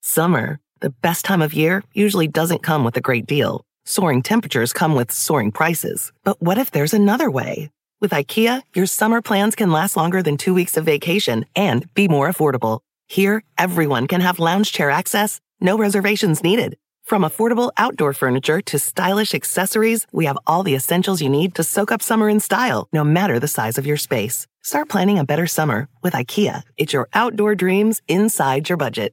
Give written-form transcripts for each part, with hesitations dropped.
Summer, the best time of year, usually doesn't come with a great deal. Soaring temperatures come with soaring prices. But what if there's another way? With IKEA, your summer plans can last longer than 2 weeks of vacation and be more affordable. Here, everyone can have lounge chair access, no reservations needed. From affordable outdoor furniture to stylish accessories, we have all the essentials you need to soak up summer in style, no matter the size of your space. Start planning a better summer with IKEA. It's your outdoor dreams inside your budget.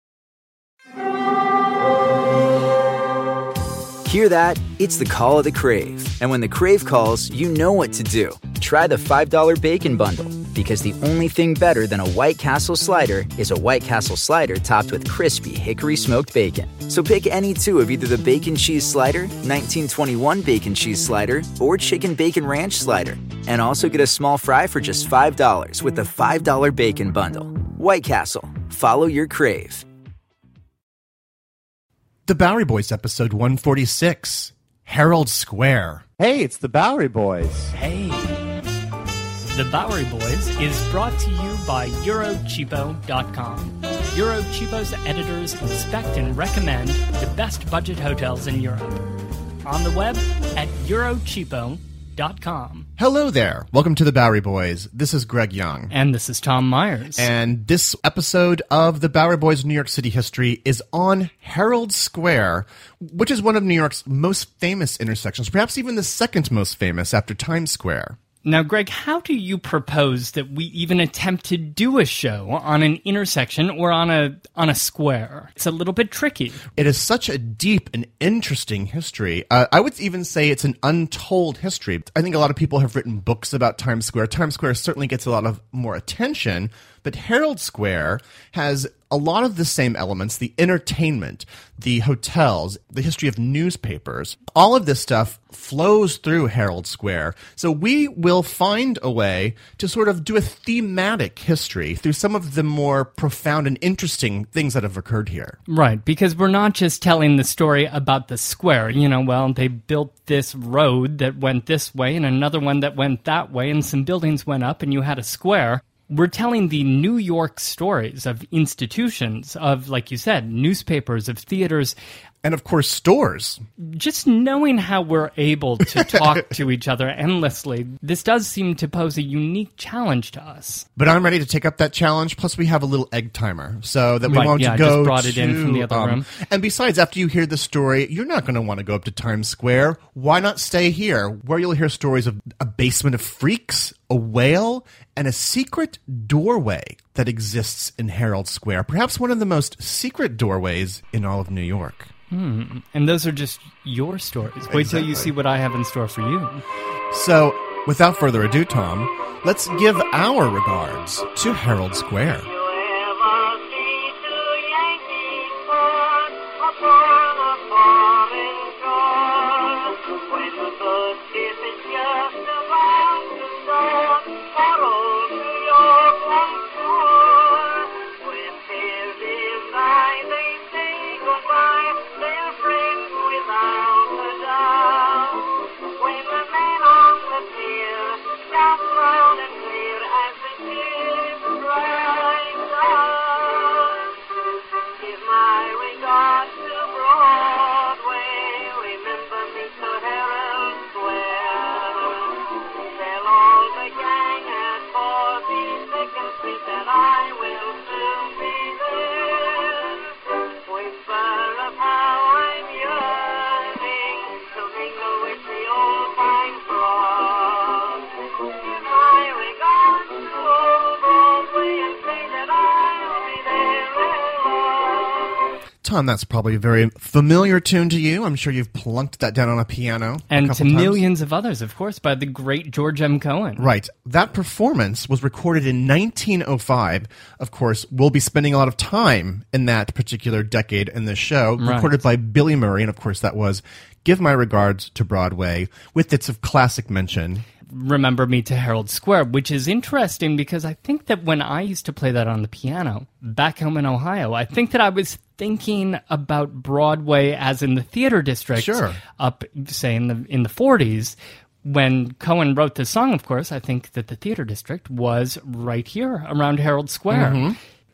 Hear that? It's the call of the Crave. And when the Crave calls, you know what to do. Try the $5 Bacon Bundle, because the only thing better than a White Castle slider is a White Castle slider topped with crispy hickory smoked bacon. So pick any two of either the Bacon Cheese Slider, 1921 Bacon Cheese Slider, or Chicken Bacon Ranch Slider. And also get a small fry for just $5 with the $5 Bacon Bundle. White Castle. Follow your Crave. The Bowery Boys, episode 146, Herald Square. Hey, it's the Bowery Boys. Hey. The Bowery Boys is brought to you by Eurocheapo.com. Eurocheapo's editors inspect and recommend the best budget hotels in Europe. On the web at Eurocheapo.com. Hello there. Welcome to the Bowery Boys. This is Greg Young. And this is Tom Myers. And this episode of the Bowery Boys New York City History is on Herald Square, which is one of New York's most famous intersections, perhaps even the second most famous after Times Square. Now, Greg, how do you propose that we even attempt to do a show on an intersection or on a square? It's a little bit tricky. It is such a deep and interesting history. I would even say it's an untold history. I think a lot of people have written books about Times Square. Times Square certainly gets a lot of more attention, but Herald Square has a lot of the same elements: the entertainment, the hotels, the history of newspapers. All of this stuff flows through Herald Square. So we will find a way to sort of do a thematic history through some of the more profound and interesting things that have occurred here. Right, because we're not just telling the story about the square. You know, well, they built this road that went this way and another one that went that way, and some buildings went up and you had a square. We're telling the New York stories of institutions, of, like you said, newspapers, of theaters. And, of course, stores. Just knowing how we're able to talk to each other endlessly, this does seem to pose a unique challenge to us. But I'm ready to take up that challenge. Plus, we have a little egg timer so that we right, won't yeah, go I just brought it in from the other room. And besides, after you hear the story, you're not going to want to go up to Times Square. Why not stay here, where you'll hear stories of a basement of freaks, a whale, and a secret doorway that exists in Herald Square. Perhaps one of the most secret doorways in all of New York. And those are just your stories. Wait till you see what I have in store for you. So, without further ado, Tom, let's give our regards to Herald Square. Tom, that's probably a very familiar tune to you. I'm sure you've plunked that down on a piano. And to millions of others, of course, by the great George M. Cohan. Right. That performance was recorded in 1905. Of course, we'll be spending a lot of time in that particular decade in this show. Right. Recorded by Billy Murray, and of course that was Give My Regards to Broadway, with its classic mention. Remember Me to Herald Square, which is interesting because I think that when I used to play that on the piano back home in Ohio, I think that I was thinking about Broadway as in the theater district. Sure. Up, say, in the 40s. When Cohen wrote this song, of course, I think that the theater district was right here around Herald Square. Mm-hmm.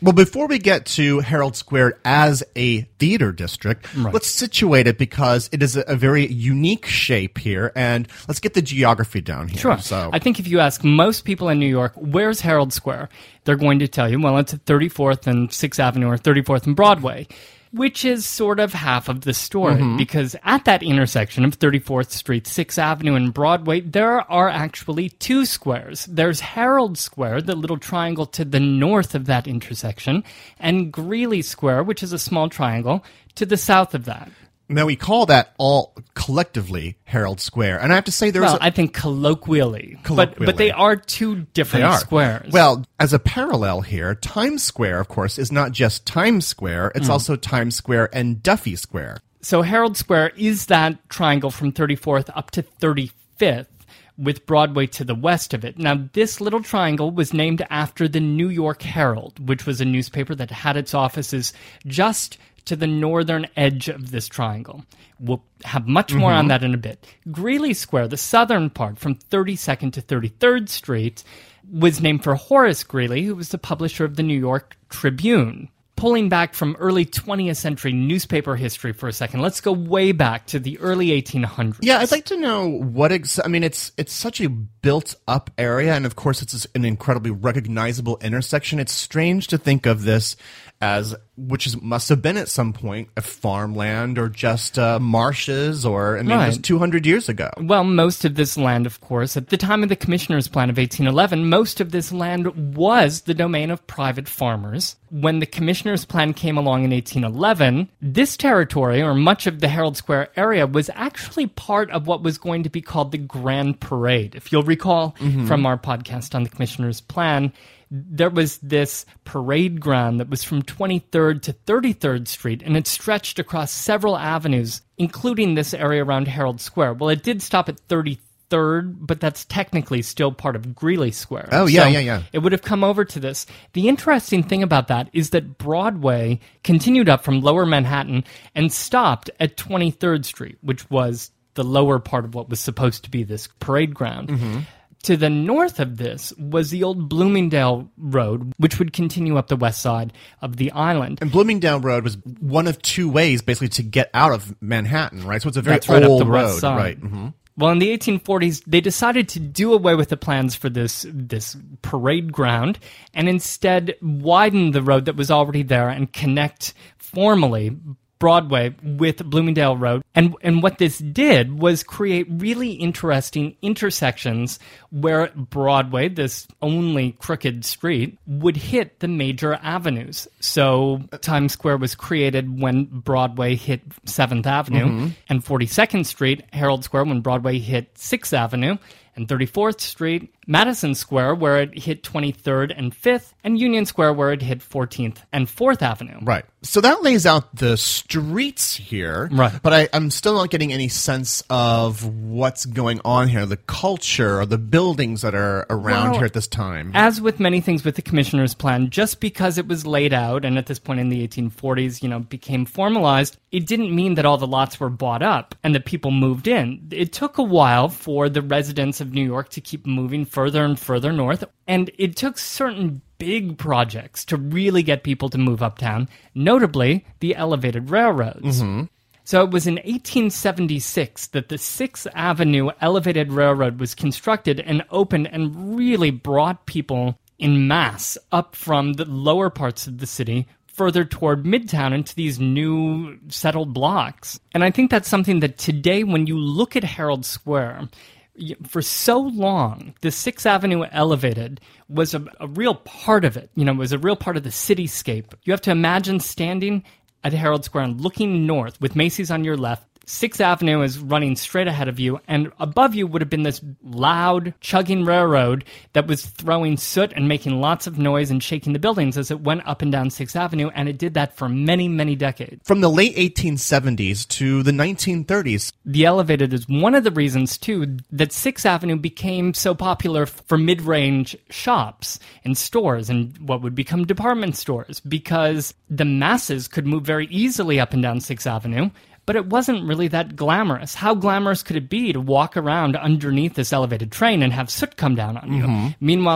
Well, before we get to Herald Square as a theater district, let's situate it because it is a very unique shape here, and let's get the geography down here. Sure. So, I think if you ask most people in New York, where's Herald Square? They're going to tell you, well, it's at 34th and 6th Avenue or 34th and Broadway, which is sort of half of the story, because at that intersection of 34th Street, 6th Avenue, and Broadway, there are actually two squares. There's Herald Square, the little triangle to the north of that intersection, and Greeley Square, which is a small triangle, to the south of that. now we call that all collectively Herald Square. And I have to say I think colloquially. But they are two different squares. Well, as a parallel here, Times Square, of course, is not just Times Square, it's also Times Square and Duffy Square. So Herald Square is that triangle from 34th up to 35th, with Broadway to the west of it. Now, this little triangle was named after the New York Herald, which was a newspaper that had its offices just to the northern edge of this triangle. We'll have much more on that in a bit. Greeley Square, the southern part from 32nd to 33rd Street, was named for Horace Greeley, who was the publisher of the New York Tribune. Pulling back from early 20th century newspaper history for a second, let's go way back to the early 1800s. Yeah, I'd like to know what it's such a built-up area, and of course it's an incredibly recognizable intersection. It's strange to think of this as, must have been at some point, a farmland or just marshes, or, it was 200 years ago. Well, most of this land, of course, at the time of the Commissioner's Plan of 1811, most of this land was the domain of private farmers. When the Commissioner's Plan came along in 1811, this territory, or much of the Herald Square area, was actually part of what was going to be called the Grand Parade. If you'll recall from our podcast on the Commissioner's Plan, there was this parade ground that was from 23rd to 33rd Street, and it stretched across several avenues, including this area around Herald Square. Well, it did stop at 33rd, but that's technically still part of Greeley Square. Oh, yeah. It would have come over to this. The interesting thing about that is that Broadway continued up from Lower Manhattan and stopped at 23rd Street, which was the lower part of what was supposed to be this parade ground. To the north of this was the old Bloomingdale Road, which would continue up the west side of the island. And Bloomingdale Road was one of two ways, basically, to get out of Manhattan, right? So it's a very right, old up the road, west side. right? Well, in the 1840s, they decided to do away with the plans for this parade ground and instead widen the road that was already there and connect formally Broadway with Bloomingdale Road. And what this did was create really interesting intersections where Broadway, this only crooked street, would hit the major avenues. So Times Square was created when Broadway hit 7th Avenue, and 42nd Street, Herald Square, when Broadway hit 6th Avenue, and 34th Street, Madison Square, where it hit 23rd and 5th, and Union Square, where it hit 14th and 4th Avenue. Right. So that lays out the streets here. Right. But I'm still not getting any sense of what's going on here, the culture or the buildings that are around here at this time. As with many things with the Commissioner's Plan, just because it was laid out, and at this point in the 1840s, became formalized, it didn't mean that all the lots were bought up and that people moved in. It took a while for the residents of New York to keep moving further and further north, and it took certain big projects to really get people to move uptown, notably the elevated railroads. So it was in 1876 that the 6th Avenue Elevated Railroad was constructed and opened and really brought people in mass up from the lower parts of the city further toward Midtown into these new settled blocks. And I think that's something that today, when you look at Herald Square, for so long, the 6th Avenue Elevated was a real part of it. Was a real part of the cityscape. You have to imagine standing at Herald Square and looking north with Macy's on your left. 6th Avenue is running straight ahead of you, and above you would have been this loud, chugging railroad that was throwing soot and making lots of noise and shaking the buildings as it went up and down 6th Avenue, and it did that for many, many decades. From the late 1870s to the 1930s. The elevated is one of the reasons, too, that 6th Avenue became so popular for mid-range shops and stores and what would become department stores, because the masses could move very easily up and down 6th Avenue, but it wasn't really that glamorous. How glamorous could it be to walk around underneath this elevated train and have soot come down on you? Meanwhile,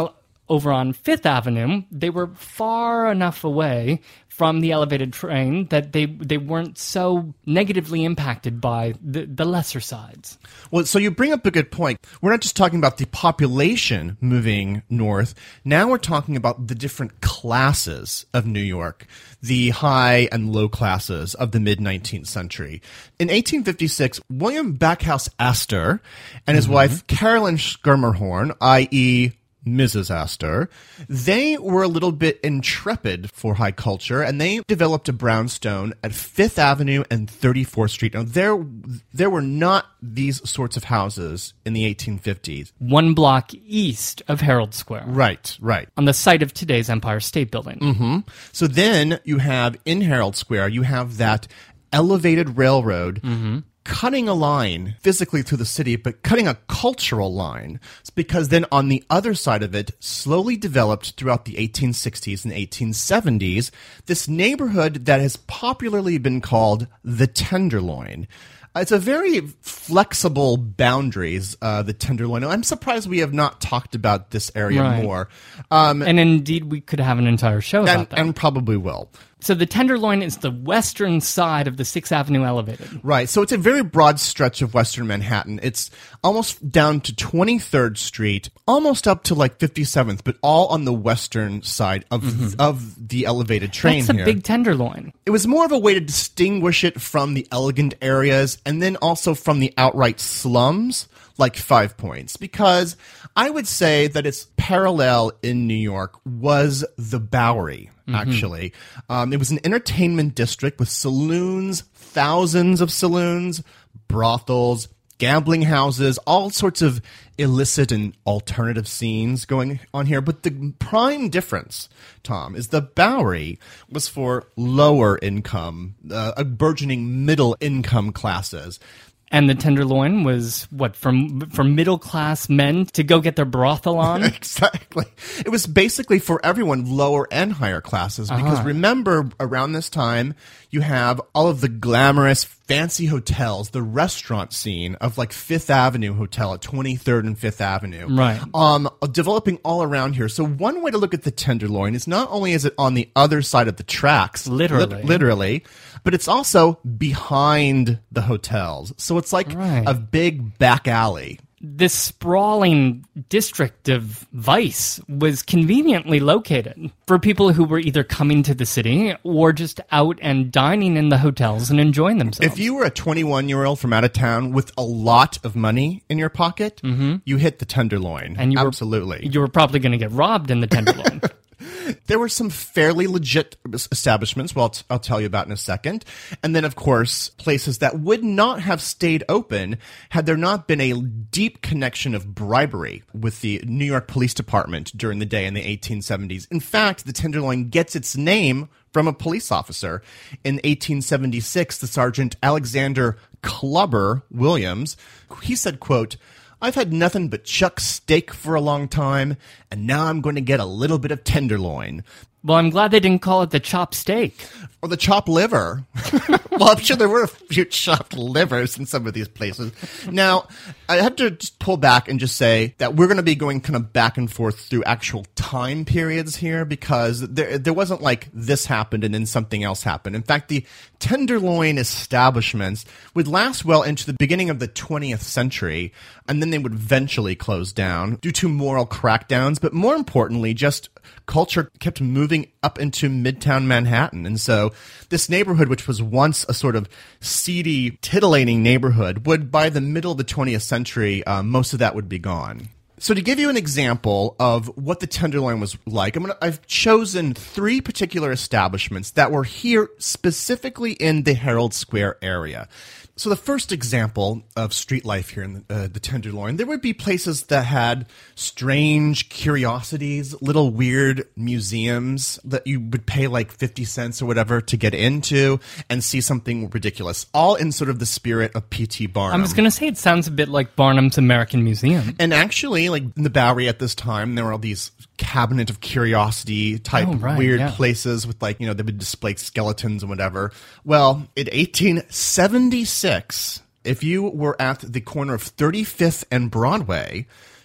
over on Fifth Avenue, they were far enough away from the elevated train that they weren't so negatively impacted by the lesser sides. Well, so you bring up a good point. We're not just talking about the population moving north. Now we're talking about the different classes of New York, the high and low classes of the mid-19th century. In 1856, William Backhouse Astor and his wife Carolyn Schermerhorn, i.e., Mrs. Astor, they were a little bit intrepid for high culture, and they developed a brownstone at 5th Avenue and 34th Street. Now, there were not these sorts of houses in the 1850s. 1 block east of Herald Square. Right. On the site of today's Empire State Building. Mm-hmm. So then you have, in Herald Square, you have that elevated railroad cutting a line physically through the city, but cutting a cultural line. It's because then on the other side of it, slowly developed throughout the 1860s and 1870s, this neighborhood that has popularly been called the Tenderloin. It's a very flexible boundaries, the Tenderloin. I'm surprised we have not talked about this area more. And indeed, we could have an entire show about that. And probably will. So the Tenderloin is the western side of the 6th Avenue elevated. Right. So it's a very broad stretch of western Manhattan. It's almost down to 23rd Street, almost up to like 57th, but all on the western side of the elevated train here. That's a big Tenderloin. It was more of a way to distinguish it from the elegant areas and then also from the outright slums like 5 Points, because I would say that its parallel in New York was the Bowery, actually. It was an entertainment district with saloons, thousands of saloons, brothels, gambling houses, all sorts of illicit and alternative scenes going on here. But the prime difference, Tom, is the Bowery was for lower income, burgeoning middle income classes. And the Tenderloin was, what, for middle-class men to go get their brothel on? Exactly. It was basically for everyone, lower and higher classes, because remember, around this time, you have all of the glamorous, fancy hotels, the restaurant scene of like Fifth Avenue Hotel at 23rd and Fifth Avenue. Right. Developing all around here. So one way to look at the Tenderloin is not only is it on the other side of the tracks, literally, but it's also behind the hotels. So it's like a big back alley. This sprawling district of vice was conveniently located for people who were either coming to the city or just out and dining in the hotels and enjoying themselves. If you were a 21-year-old from out of town with a lot of money in your pocket, you hit the Tenderloin. And absolutely. You were probably going to get robbed in the Tenderloin. There were some fairly legit establishments, well, I'll tell you about in a second. And then, of course, places that would not have stayed open had there not been a deep connection of bribery with the New York Police Department during the day in the 1870s. In fact, the Tenderloin gets its name from a police officer. In 1876, the Sergeant Alexander Clubber Williams, he said, quote, "I've had nothing but chuck steak for a long time, and now I'm going to get a little bit of tenderloin." Well, I'm glad they didn't call it the chop steak. Or the chop liver. Well, I'm sure there were a few chopped livers in some of these places. Now, I have to just pull back and just say that we're going to be going kind of back and forth through actual time periods here, because there wasn't like this happened and then something else happened. In fact, the Tenderloin establishments would last well into the beginning of the 20th century, and then they would eventually close down due to moral crackdowns, but more importantly, just culture kept moving up into Midtown Manhattan. And so this neighborhood, which was once a sort of seedy, titillating neighborhood, would, by the middle of the 20th century, most of that would be gone. So to give you an example of what the Tenderloin was like, I've chosen 3 particular establishments that were here specifically in the Herald Square area. So the first example of street life here in the Tenderloin, there would be places that had strange curiosities, little weird museums that you would pay like 50 cents or whatever to get into and see something ridiculous, all in sort of the spirit of P.T. Barnum. I was going to say, it sounds a bit like Barnum's American Museum. And actually, like in the Bowery at this time, there were all these cabinet of curiosity type weird places with like, they would display skeletons and whatever. Well, in 1876, if you were at the corner of 35th and Broadway,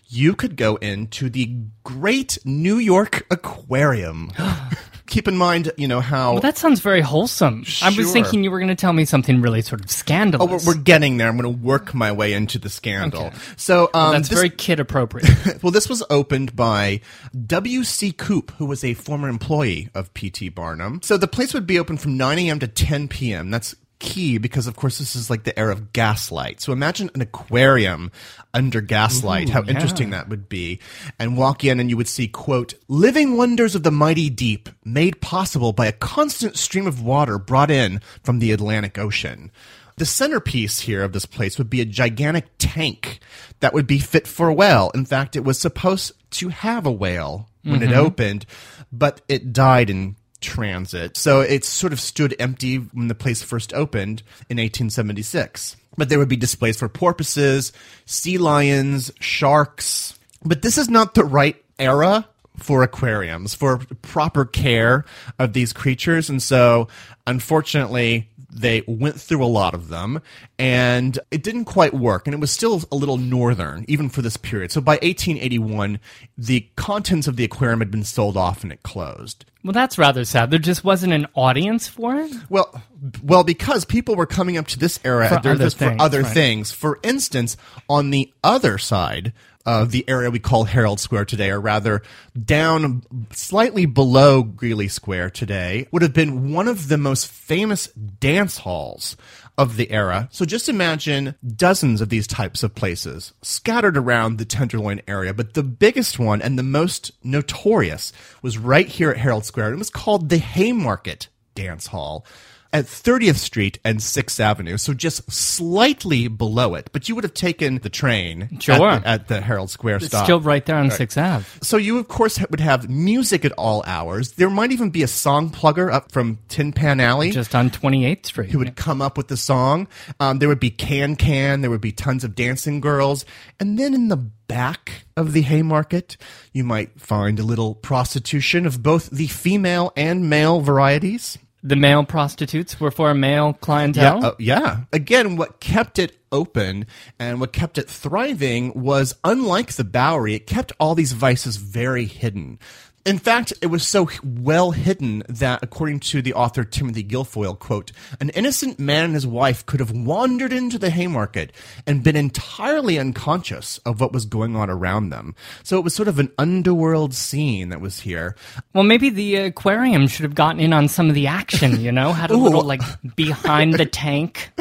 you could go into the Great New York Aquarium. Keep in mind, how... Well, that sounds very wholesome. I was Sure. thinking you were going to tell me something really sort of scandalous. Oh, we're getting there. I'm going to work my way into the scandal. Okay. So That's very kid-appropriate. well, this was opened by W.C. Coop, who was a former employee of P.T. Barnum. So the place would be open from 9 a.m. to 10 p.m. That's key because, of course, this is like the era of gaslight. So imagine an aquarium under gaslight, how interesting that would be. And walk in and you would see, quote, living wonders of the mighty deep made possible by a constant stream of water brought in from the Atlantic Ocean. The centerpiece here of this place would be a gigantic tank that would be fit for a whale. In fact, it was supposed to have a whale when it opened, but it died in transit. So it sort of stood empty when the place first opened in 1876. But there would be displays for porpoises, sea lions, sharks. But this is not the right era for aquariums, for proper care of these creatures. And so, unfortunately, they went through a lot of them, and it didn't quite work, and it was still a little northern, even for this period. So by 1881, the contents of the aquarium had been sold off, and it closed. Well, that's rather sad. There just wasn't an audience for it? Well, because people were coming up to this era For other things. things. For instance, on the other side of the area we call Herald Square today, or rather down slightly below Greeley Square today, would have been one of the most famous dance halls of the era. So just imagine dozens of these types of places scattered around the Tenderloin area. But the biggest one and the most notorious was right here at Herald Square. It was called the Haymarket Dance Hall at 30th Street and 6th Avenue, so just slightly below it. But you would have taken the train Sure. at the Herald Square It's stop. still right there on 6th Ave. So you, of course, would have music at all hours. There might even be a song plugger up from Tin Pan Alley Just on 28th Street. who would come up with the song. There would be Can-Can. There would be tons of dancing girls. And then in the back of the Haymarket, you might find a little prostitution of both the female and male varieties. The male prostitutes were for a male clientele? Yeah. Again, what kept it open and what kept it thriving was, unlike the Bowery, it kept all these vices very hidden. In fact, it was so well hidden that, according to the author Timothy Guilfoyle, quote, an innocent man and his wife could have wandered into the Haymarket and been entirely unconscious of what was going on around them. So it was sort of an underworld scene that was here. Well, maybe the aquarium should have gotten in on some of the action, Had a little, behind the tank.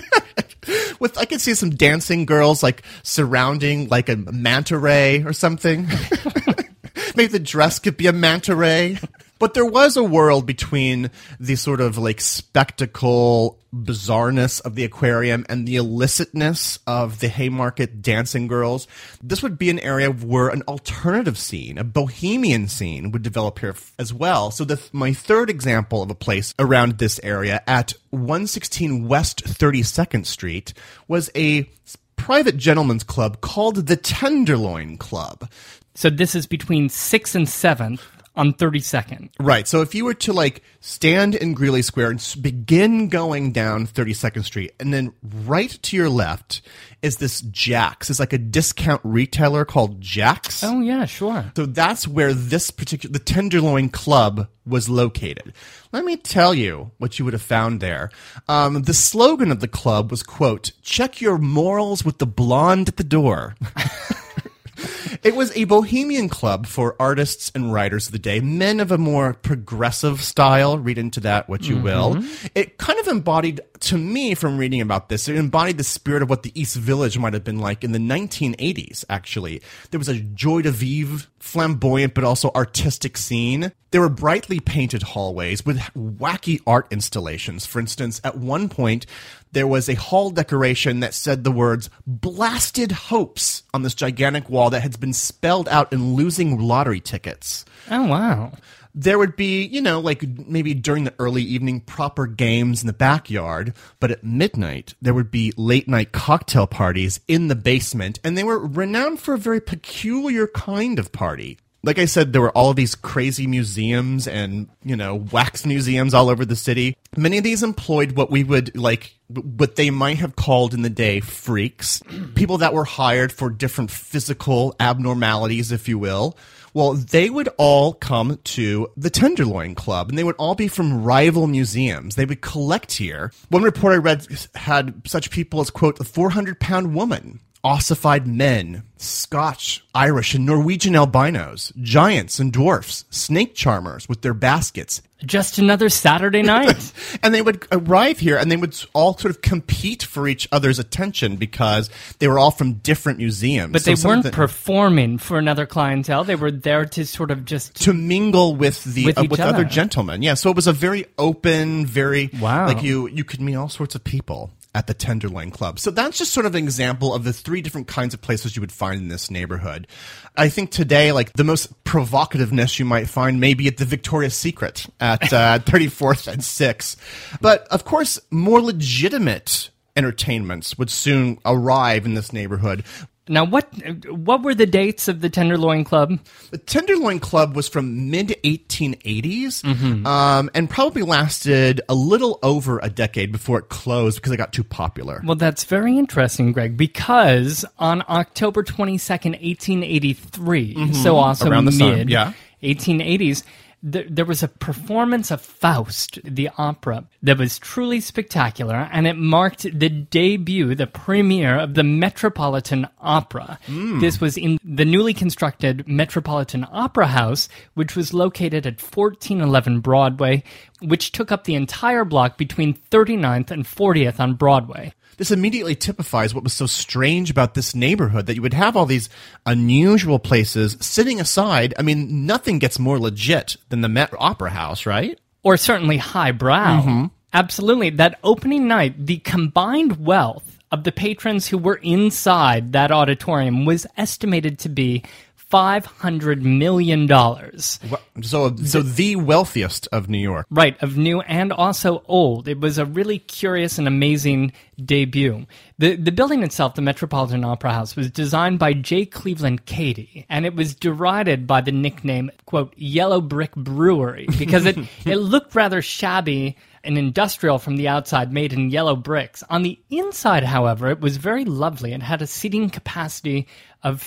I could see some dancing girls, surrounding, a manta ray or something. Maybe the dress could be a manta ray. But there was a world between the sort of spectacle bizarreness of the aquarium and the illicitness of the Haymarket dancing girls. This would be an area where an alternative scene, a bohemian scene, would develop here as well. So my third example of a place around this area at 116 West 32nd Street was a private gentleman's club called the Tenderloin Club. So this is between 6th and 7th on 32nd. Right. So if you were to stand in Greeley Square and begin going down 32nd Street, and then right to your left is this Jack's. It's like a discount retailer called Jack's. Oh, yeah, sure. So that's where the Tenderloin Club was located. Let me tell you what you would have found there. The slogan of the club was, quote, check your morals with the blonde at the door. It was a bohemian club for artists and writers of the day, men of a more progressive style. Read into that what you will. It kind of embodied, to me, from reading about this, it embodied the spirit of what the East Village might have been like in the 1980s, actually. There was a joie de vivre, flamboyant but also artistic scene. There were brightly painted hallways with wacky art installations. For instance, at one point, there was a hall decoration that said the words "Blasted Hopes" on this gigantic wall that had been spelled out in losing lottery tickets. Oh, wow. There would be, maybe during the early evening, proper games in the backyard, but at midnight, there would be late-night cocktail parties in the basement, and they were renowned for a very peculiar kind of party. Like I said, there were all of these crazy museums and, wax museums all over the city. Many of these employed what they might have called in the day freaks, people that were hired for different physical abnormalities, if you will. Well, they would all come to the Tenderloin Club, and they would all be from rival museums. They would collect here. One report I read had such people as, quote, the 400-pound woman, ossified men, Scotch, Irish, and Norwegian albinos, giants and dwarfs, snake charmers with their baskets. Just another Saturday night. And they would arrive here, and they would all sort of compete for each other's attention because they were all from different museums. But they weren't performing for another clientele. They were there to sort of just... to mingle with other gentlemen. Yeah, so it was a very open, very... Wow. Like you could meet all sorts of people at the Tenderloin Club. So that's just sort of an example of the 3 different kinds of places you would find in this neighborhood. I think today, like, the most provocativeness you might find maybe at the Victoria's Secret at 34th and 6th. But, of course, more legitimate entertainments would soon arrive in this neighborhood. Now, what were the dates of the Tenderloin Club? The Tenderloin Club was from mid-1880s and probably lasted a little over a decade before it closed because it got too popular. Well, that's very interesting, Greg, because on October 22nd, 1883, so also around the mid 1880s, there was a performance of Faust, the opera, that was truly spectacular, and it marked the debut, the premiere of the Metropolitan Opera. This was in the newly constructed Metropolitan Opera House, which was located at 1411 Broadway, which took up the entire block between 39th and 40th on Broadway. This immediately typifies what was so strange about this neighborhood, that you would have all these unusual places sitting aside. I mean, nothing gets more legit than the Met Opera House, right? Or certainly highbrow. Absolutely. That opening night, the combined wealth of the patrons who were inside that auditorium was estimated to be $500 million. So the wealthiest of New York. Right, of new and also old. It was a really curious and amazing debut. The building itself, the Metropolitan Opera House, was designed by J. Cleveland Cady, and it was derided by the nickname, quote, Yellow Brick Brewery, because it looked rather shabby and industrial from the outside, made in yellow bricks. On the inside, however, it was very lovely and had a seating capacity of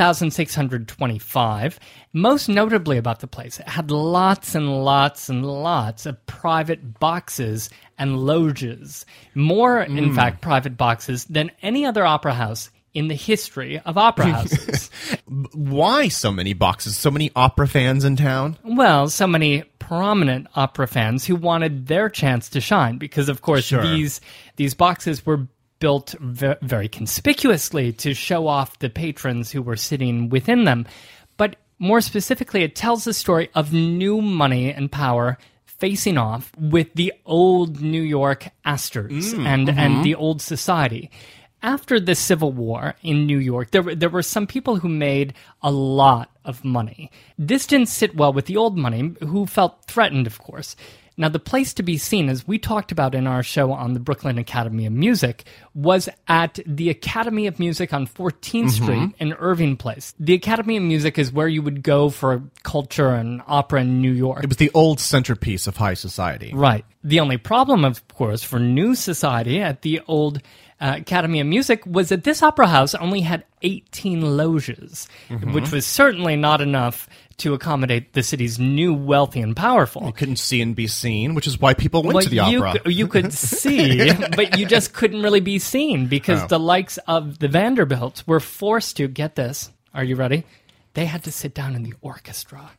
3,625. Most notably about the place, it had lots and lots and lots of private boxes and loges. More, in fact, private boxes than any other opera house in the history of opera houses. Why so many boxes? So many opera fans in town? Well, so many prominent opera fans who wanted their chance to shine, because, of course, these boxes were built very conspicuously to show off the patrons who were sitting within them. But more specifically, it tells the story of new money and power facing off with the old New York Astors and the old society. After the Civil War in New York, there were some people who made a lot of money. This didn't sit well with the old money, who felt threatened, of course. Now, the place to be seen, as we talked about in our show on the Brooklyn Academy of Music, was at the Academy of Music on 14th Street in Irving Place. The Academy of Music is where you would go for culture and opera in New York. It was the old centerpiece of high society. Right. The only problem, of course, for new society at the old Academy of Music was that this opera house only had 18 loges, which was certainly not enough to accommodate the city's new wealthy and powerful. You couldn't see and be seen, which is why people went to the opera. You could see, but you just couldn't really be seen because the likes of the Vanderbilts were forced to, get this, are you ready? They had to sit down in the orchestra.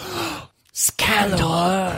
Scandal!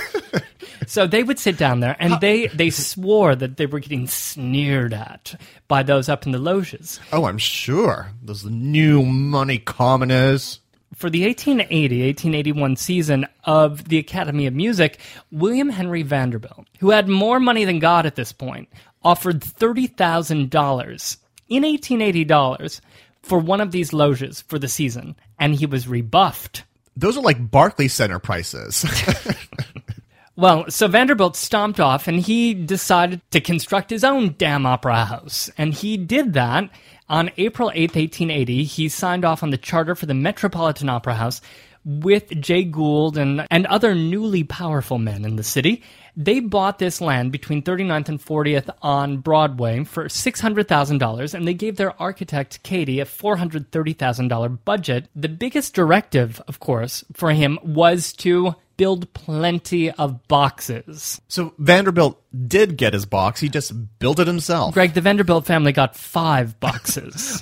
So they would sit down there, and they swore that they were getting sneered at by those up in the loges. Oh, I'm sure. Those new money commoners. For the 1880-1881 season of the Academy of Music, William Henry Vanderbilt, who had more money than God at this point, offered $30,000 in 1880 dollars for one of these loges for the season, and he was rebuffed. Those are like Barclays Center prices. Well, so Vanderbilt stomped off and he decided to construct his own damn opera house. And he did that on April 8th, 1880. He signed off on the charter for the Metropolitan Opera House with Jay Gould and other newly powerful men in the city. They bought this land between 39th and 40th on Broadway for $600,000, and they gave their architect, Cady, a $430,000 budget. The biggest directive, of course, for him was to build plenty of boxes. So Vanderbilt did get his box. He just built it himself. Greg, the Vanderbilt family got 5 boxes.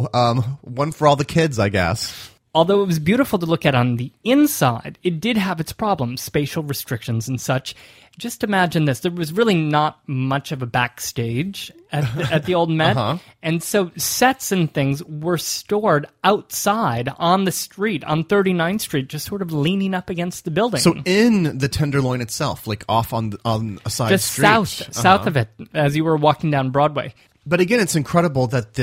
One for all the kids, I guess. Although it was beautiful to look at on the inside, it did have its problems, spatial restrictions and such. Just imagine this. There was really not much of a backstage at the old Met. And so sets and things were stored outside on the street, on 39th Street, just sort of leaning up against the building. So in the Tenderloin itself, like off on a side just street. south of it, as you were walking down Broadway. But again, it's incredible that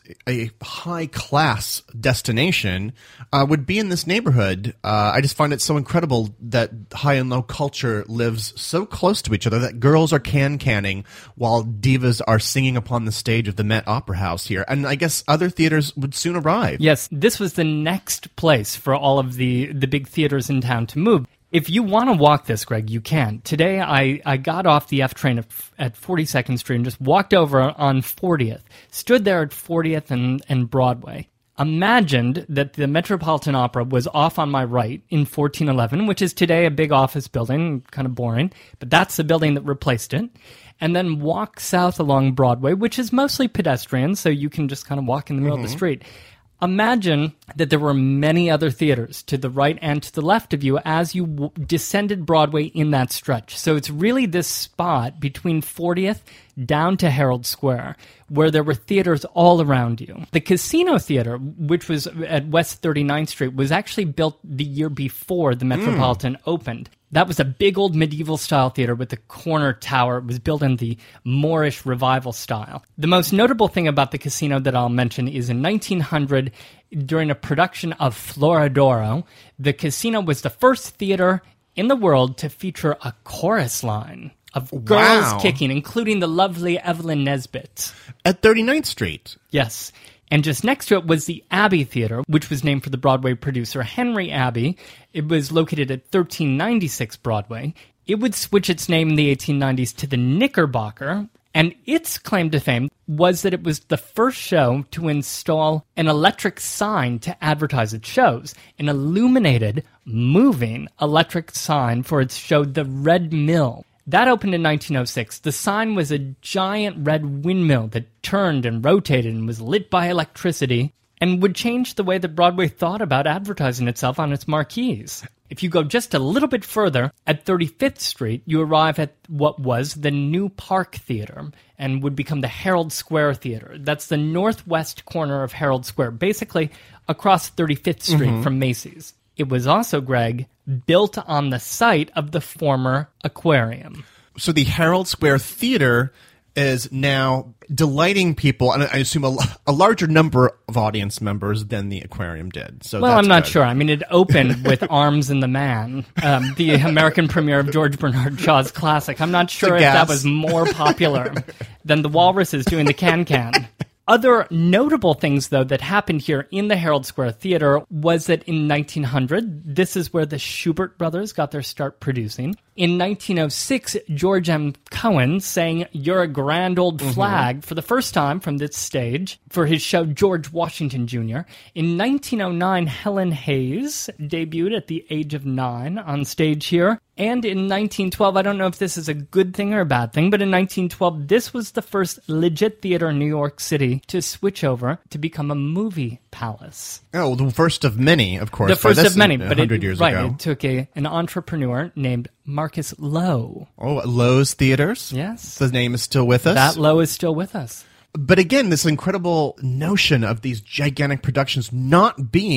a high-class destination would be in this neighborhood. I just find it so incredible that high and low culture lives so close to each other, that girls are can-canning while divas are singing upon the stage of the Met Opera House here. And I guess other theaters would soon arrive. Yes, this was the next place for all of the big theaters in town to move. If you want to walk this, Greg, you can. Today, I got off the F train at 42nd Street and just walked over on 40th, stood there at 40th and Broadway. Imagined that the Metropolitan Opera was off on my right in 1411, which is today a big office building, kind of boring, but that's the building that replaced it. And then walk south along Broadway, which is mostly pedestrian, so you can just kind of walk in the middle of the street. Imagine that there were many other theaters to the right and to the left of you as you descended Broadway in that stretch. So it's really this spot between 40th down to Herald Square where there were theaters all around you. The Casino Theater, which was at West 39th Street, was actually built the year before the Metropolitan opened. That was a big old medieval-style theater with a corner tower. It was built in the Moorish revival style. The most notable thing about the Casino that I'll mention is in 1900, during a production of Florodoro, the Casino was the first theater in the world to feature a chorus line of girls kicking, including the lovely Evelyn Nesbit. At 39th Street? Yes. And just next to it was the Abbey Theater, which was named for the Broadway producer Henry Abbey. It was located at 1396 Broadway. It would switch its name in the 1890s to the Knickerbocker, and its claim to fame was that it was the first show to install an electric sign to advertise its shows, an illuminated, moving electric sign for its show The Red Mill. That opened in 1906. The sign was a giant red windmill that turned and rotated and was lit by electricity and would change the way that Broadway thought about advertising itself on its marquees. If you go just a little bit further, at 35th Street, you arrive at what was the New Park Theater and would become the Herald Square Theater. That's the northwest corner of Herald Square, basically across 35th Street from Macy's. It was also, Greg, built on the site of the former aquarium. So the Herald Square Theater is now delighting people, and I assume a larger number of audience members than the aquarium did. So well, that's I'm not good. sure. I mean, it opened with Arms and the Man, the American premiere of George Bernard Shaw's classic. I'm not sure if that was more popular than the Walruses doing the can-can. Other notable things, though, that happened here in the Herald Square Theater was that in 1900, this is where the Schubert brothers got their start producing. In 1906, George M. Cohan sang You're a Grand Old Flag for the first time from this stage for his show George Washington Jr. In 1909, Helen Hayes debuted at the age of 9 on stage here. And in 1912, I don't know if this is a good thing or a bad thing, but in 1912, this was the first legit theater in New York City to switch over to become a movie palace. Oh, the first of many, of course. The first of many, but 100 years ago. it took an entrepreneur named Marcus Lowe. Oh, Lowe's Theaters? Yes. The name is still with us? That Lowe is still with us. But again, this incredible notion of these gigantic productions not being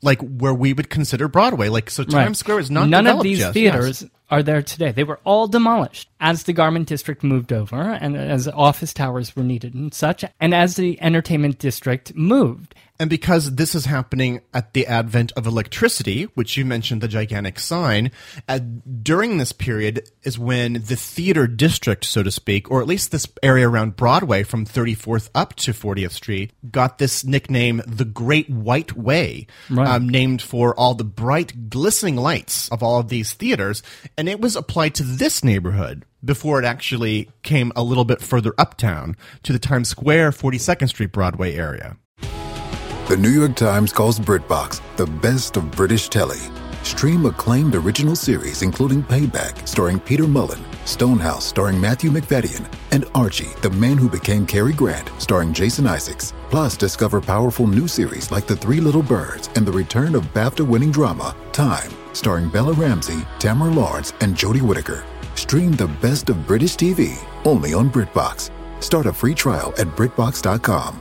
like where we would consider Broadway. Like, so Times Square is not None of developed these yet. theaters Yes. are there today. They were all demolished as the garment district moved over and as office towers were needed and such, and as the entertainment district moved. And because this is happening at the advent of electricity, which you mentioned the gigantic sign, during this period is when the theater district, so to speak, or at least this area around Broadway from 34th up to 40th Street, got this nickname, the Great White Way, named for all the bright, glistening lights of all of these theaters. And it was applied to this neighborhood before it actually came a little bit further uptown to the Times Square, 42nd Street Broadway area. The New York Times calls BritBox the best of British telly. Stream acclaimed original series including Payback, starring Peter Mullen, Stonehouse, starring Matthew McFadden, and Archie, the Man Who Became Cary Grant, starring Jason Isaacs. Plus, discover powerful new series like The Three Little Birds and the return of BAFTA-winning drama, Time, starring Bella Ramsey, Tamara Lawrence, and Jodie Whittaker. Stream the best of British TV, only on BritBox. Start a free trial at BritBox.com.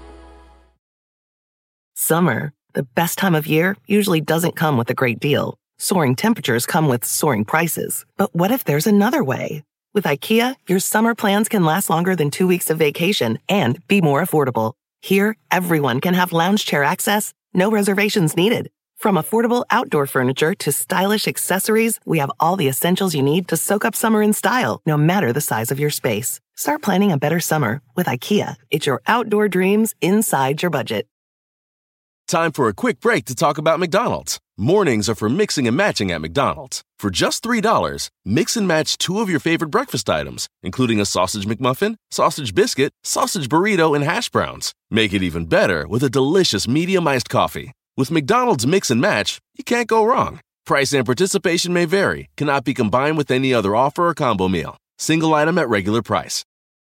Summer, the best time of year, usually doesn't come with a great deal. Soaring temperatures come with soaring prices. But what if there's another way? With IKEA, your summer plans can last longer than 2 weeks of vacation and be more affordable. Here, everyone can have lounge chair access, no reservations needed. From affordable outdoor furniture to stylish accessories, we have all the essentials you need to soak up summer in style, no matter the size of your space. Start planning a better summer with IKEA. It's your outdoor dreams inside your budget. Time for a quick break to talk about McDonald's. Mornings are for mixing and matching at McDonald's. For just $3, mix and match 2 of your favorite breakfast items, including a sausage McMuffin, sausage biscuit, sausage burrito, and hash browns. Make it even better with a delicious medium iced coffee. With McDonald's Mix and Match, you can't go wrong. Price and participation may vary, cannot be combined with any other offer or combo meal. Single item at regular price.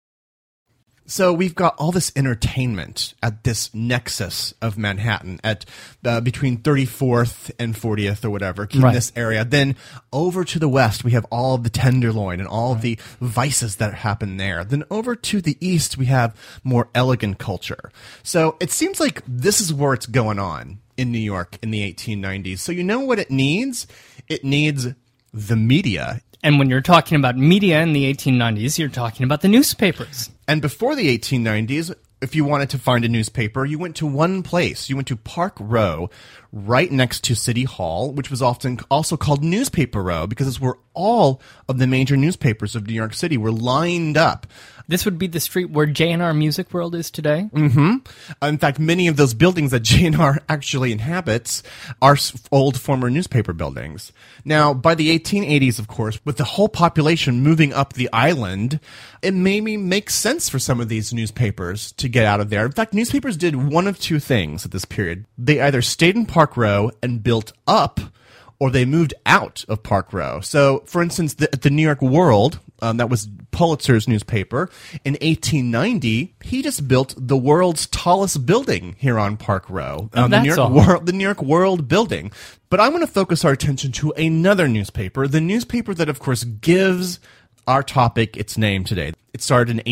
So we've got all this entertainment at this nexus of Manhattan at between 34th and 40th or whatever, in this area. Then over to the west, we have all of the Tenderloin and all of the vices that happen there. Then over to the east, we have more elegant culture. So it seems like this is where it's going on in New York in the 1890s. So you know what it needs? It needs the media. And when you're talking about media in the 1890s, you're talking about the newspapers. And before the 1890s, if you wanted to find a newspaper, you went to one place. You went to Park Row, right next to City Hall, which was often also called Newspaper Row, because it's where all of the major newspapers of New York City were lined up. This would be the street where J&R Music World is today? Mm-hmm. In fact, many of those buildings that J&R actually inhabits are old former newspaper buildings. Now, by the 1880s, of course, with the whole population moving up the island, it maybe makes sense for some of these newspapers to get out of there. In fact, newspapers did one of two things at this period. They either stayed in Park Row and built up, or they moved out of Park Row. So, for instance, the New York World, that was Pulitzer's newspaper, in 1890, he just built the world's tallest building here on Park Row. The New York World building. But I'm going to focus our attention to another newspaper, the newspaper that, of course, gives our topic its name today. It started in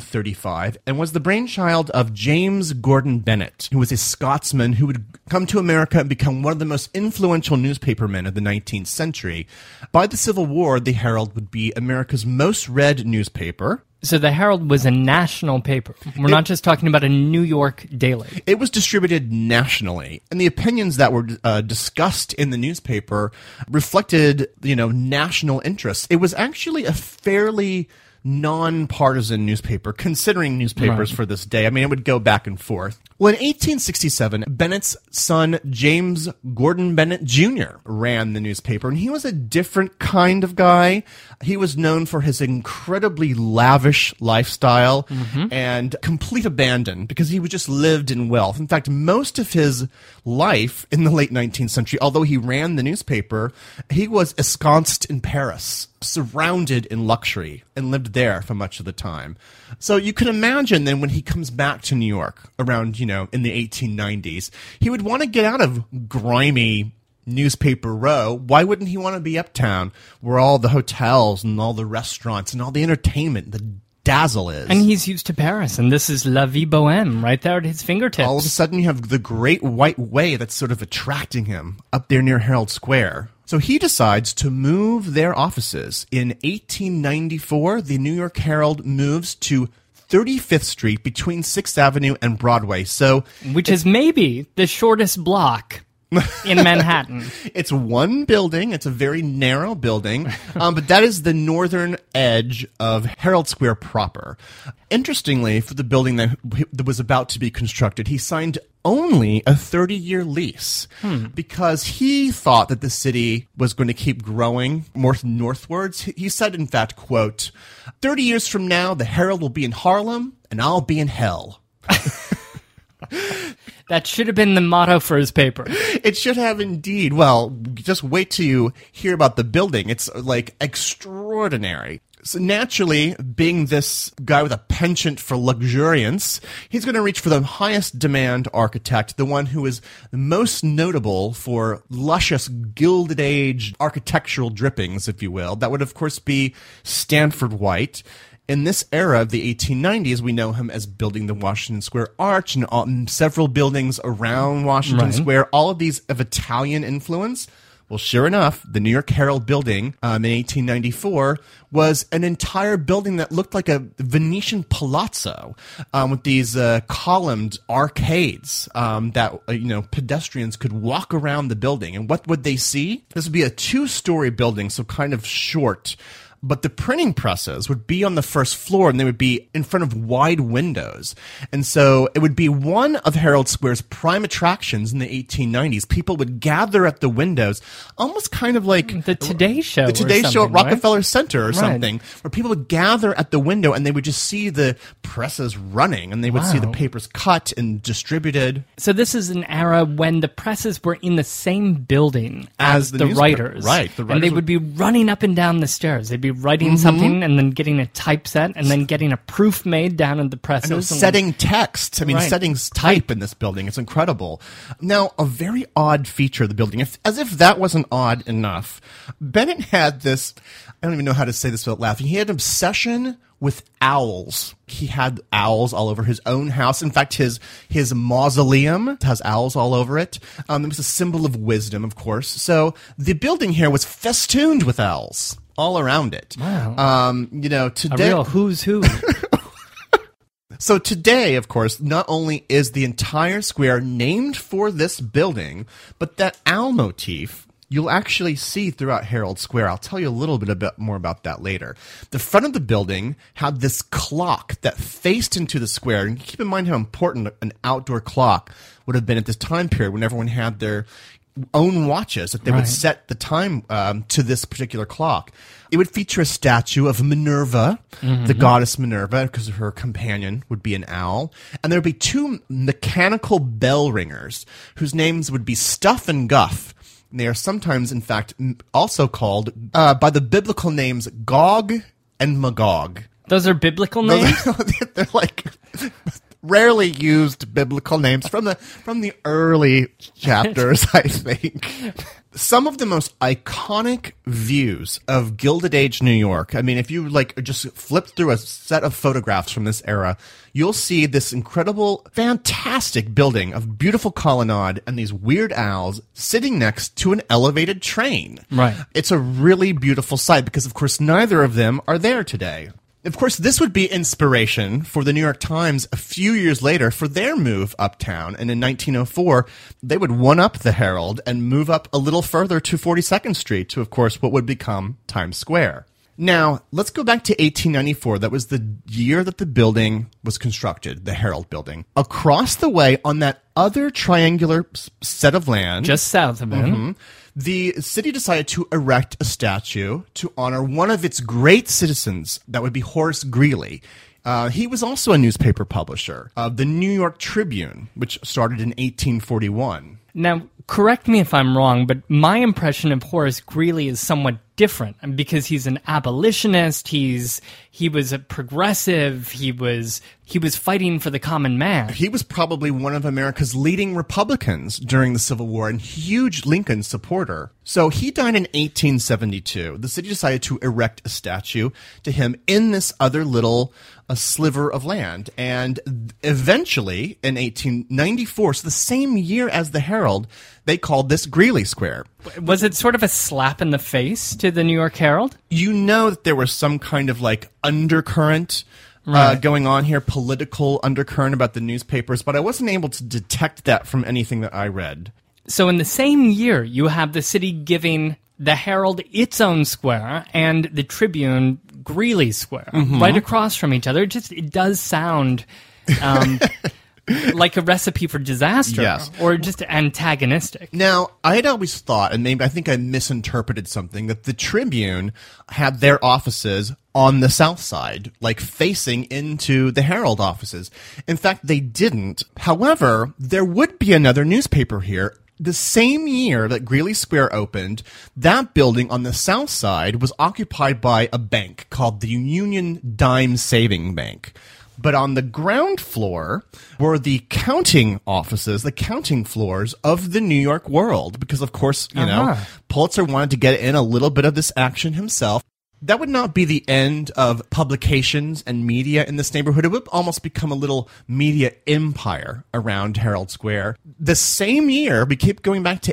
1835 and was the brainchild of James Gordon Bennett, who was a Scotsman who would come to America and become one of the most influential newspapermen of the 19th century. By the Civil War, the Herald would be America's most read newspaper. So the Herald was a national paper. We're not just talking about a New York daily. It was distributed nationally, and the opinions that were discussed in the newspaper reflected, national interests. It was actually a fairly non-partisan newspaper, considering newspapers for this day. I mean, it would go back and forth. Well, in 1867, Bennett's son, James Gordon Bennett Jr., ran the newspaper, and he was a different kind of guy. He was known for his incredibly lavish lifestyle and complete abandon, because he just lived in wealth. In fact, most of his life in the late 19th century, although he ran the newspaper, he was ensconced in Paris, surrounded in luxury, and lived there for much of the time. So you can imagine then when he comes back to New York around, in the 1890s, he would want to get out of grimy Newspaper Row. Why wouldn't he want to be uptown, where all the hotels and all the restaurants and all the entertainment, the dazzle is. And he's used to Paris, and this is La Vie Bohème right there at his fingertips. All of a sudden, you have the Great White Way that's sort of attracting him up there near Herald Square. So he decides to move their offices. In 1894, the New York Herald moves to 35th Street between 6th Avenue and Broadway. Which is maybe the shortest block in Manhattan. It's one building. It's a very narrow building, but that is the northern edge of Herald Square proper. Interestingly, for the building that was about to be constructed, he signed only a 30-year lease because he thought that the city was going to keep growing more northwards. He said, in fact, quote, 30 years from now, the Herald will be in Harlem and I'll be in hell. That should have been the motto for his paper. It should have indeed. Well, just wait till you hear about the building. It's like extraordinary. So naturally, being this guy with a penchant for luxuriance, he's going to reach for the highest demand architect, the one who is most notable for luscious Gilded Age architectural drippings, if you will. That would, of course, be Stanford White. In this era of the 1890s, we know him as building the Washington Square Arch and several buildings around Washington Square, all of these of Italian influence. Well, sure enough, the New York Herald building in 1894 was an entire building that looked like a Venetian palazzo with these columned arcades that pedestrians could walk around the building. And what would they see? This would be a 2-story building, so kind of short. But the printing presses would be on the first floor, and they would be in front of wide windows. And so it would be one of Herald Square's prime attractions in the 1890s. People would gather at the windows, almost kind of like the Today Show. The Today Show at Rockefeller Center or Right. something, where people would gather at the window and they would just see the presses running, and they would see the papers cut and distributed. So this is an era when the presses were in the same building As as the the writers. Right, the and writers they would- would be running up and down the stairs. They'd be writing something and then getting a typeset and then getting a proof made down in the presses. I know, setting text. I mean, Right. setting type in this building. It's incredible. Now, a very odd feature of the building, as if that wasn't odd enough, Bennett had this, I don't even know how to say this without laughing, he had an obsession with owls. He had owls all over his own house. In fact, his mausoleum has owls all over it. It was a symbol of wisdom, of course. So the building here was festooned with owls all around it. Wow. Today, a real who's who. So today, of course, not only is the entire square named for this building, but that owl motif you'll actually see throughout Herald Square. I'll tell you a little bit more about that later. The front of the building had this clock that faced into the square. And keep in mind how important an outdoor clock would have been at this time period when everyone had their own watches, that they would set the time to this particular clock. It would feature a statue of Minerva, the goddess Minerva, because her companion would be an owl. And there would be 2 mechanical bell ringers whose names would be Stuff and Guff. And they are sometimes, in fact, also called by the biblical names Gog and Magog. Those are biblical names? They're like rarely used biblical names from the early chapters, I think. Some of the most iconic views of Gilded Age New York. I mean, if you just flip through a set of photographs from this era, you'll see this incredible, fantastic building of beautiful colonnade and these weird owls sitting next to an elevated train. Right. It's a really beautiful sight because, of course, neither of them are there today. Of course, this would be inspiration for the New York Times a few years later for their move uptown. And in 1904, they would one-up the Herald and move up a little further to 42nd Street to, of course, what would become Times Square. Now, let's go back to 1894. That was the year that the building was constructed, the Herald building. Across the way on that other triangular set of land, Just south of it. the city decided to erect a statue to honor one of its great citizens. That would be Horace Greeley. He was also a newspaper publisher of the New York Tribune, which started in 1841. Now, correct me if I'm wrong, but my impression of Horace Greeley is somewhat different because he's an abolitionist. He was a progressive. He was fighting for the common man. He was probably one of America's leading Republicans during the Civil War and huge Lincoln supporter. So he died in 1872. The city decided to erect a statue to him in this other little sliver of land. And eventually, in 1894, so the same year as the Herald, they called this Greeley Square. Was it sort of a slap in the face to the New York Herald? You know that there was some kind of like undercurrent going on here, political undercurrent about the newspapers, but I wasn't able to detect that from anything that I read. So in the same year, you have the city giving the Herald its own square and the Tribune Greeley Square right across from each other. It does sound like a recipe for disaster, yes, or just antagonistic. Now, I had always thought, and maybe I think I misinterpreted something, that the Tribune had their offices on the south side, like facing into the Herald offices. In fact, they didn't. However, there would be another newspaper here. The same year that Greeley Square opened, that building on the south side was occupied by a bank called the Union Dime Saving Bank. But on the ground floor were the counting offices, the counting floors of the New York World. Because, of course, you know, Pulitzer wanted to get in a little bit of this action himself. That would not be the end of publications and media in this neighborhood. It would almost become a little media empire around Herald Square. The same year, we keep going back to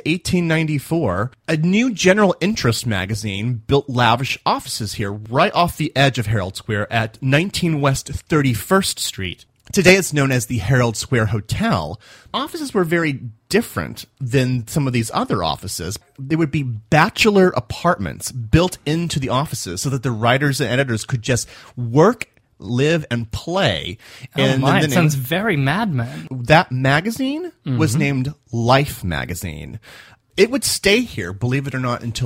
1894, a new general interest magazine built lavish offices here right off the edge of Herald Square at 19 West 31st Street. Today it's known as the Herald Square Hotel. Offices were very different than some of these other offices. They would be bachelor apartments built into the offices so that the writers and editors could just work, live, and play. It sounds very Mad Men. That magazine was named Life Magazine. It would stay here, believe it or not, until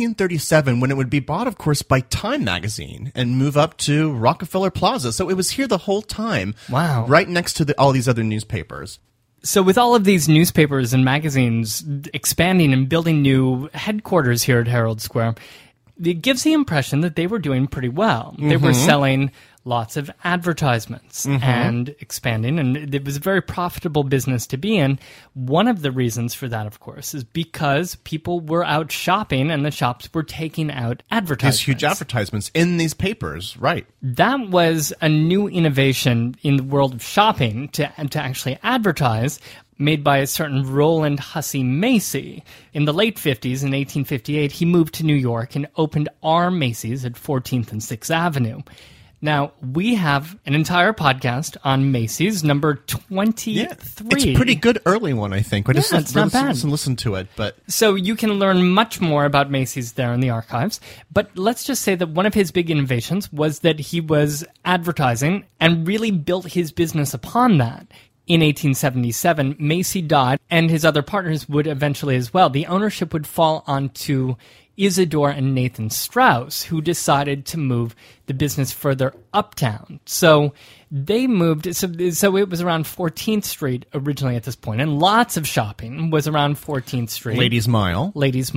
1937, when it would be bought, of course, by Time Magazine and move up to Rockefeller Plaza. So it was here the whole time. Wow. Right next to all these other newspapers. So with all of these newspapers and magazines expanding and building new headquarters here at Herald Square, it gives the impression that they were doing pretty well. They were selling lots of advertisements and expanding, and it was a very profitable business to be in. One of the reasons for that, of course, is because people were out shopping and the shops were taking out advertisements. These huge advertisements in these papers, right. That was a new innovation in the world of shopping to actually advertise, made by a certain Roland Hussey Macy. In the late 50s, in 1858, he moved to New York and opened R. Macy's at 14th and 6th Avenue. Now, we have an entire podcast on Macy's, number 23. Yeah, it's a pretty good early one, I think. It's not bad. Listen to it. But so you can learn much more about Macy's there in the archives. But let's just say that one of his big innovations was that he was advertising and really built his business upon that. In 1877, Macy died, and his other partners would eventually as well. The ownership would fall onto Isidore and Nathan Strauss, who decided to move the business further uptown. So they moved, so it was around 14th Street originally at this point, and lots of shopping was around 14th Street. Ladies' Mile,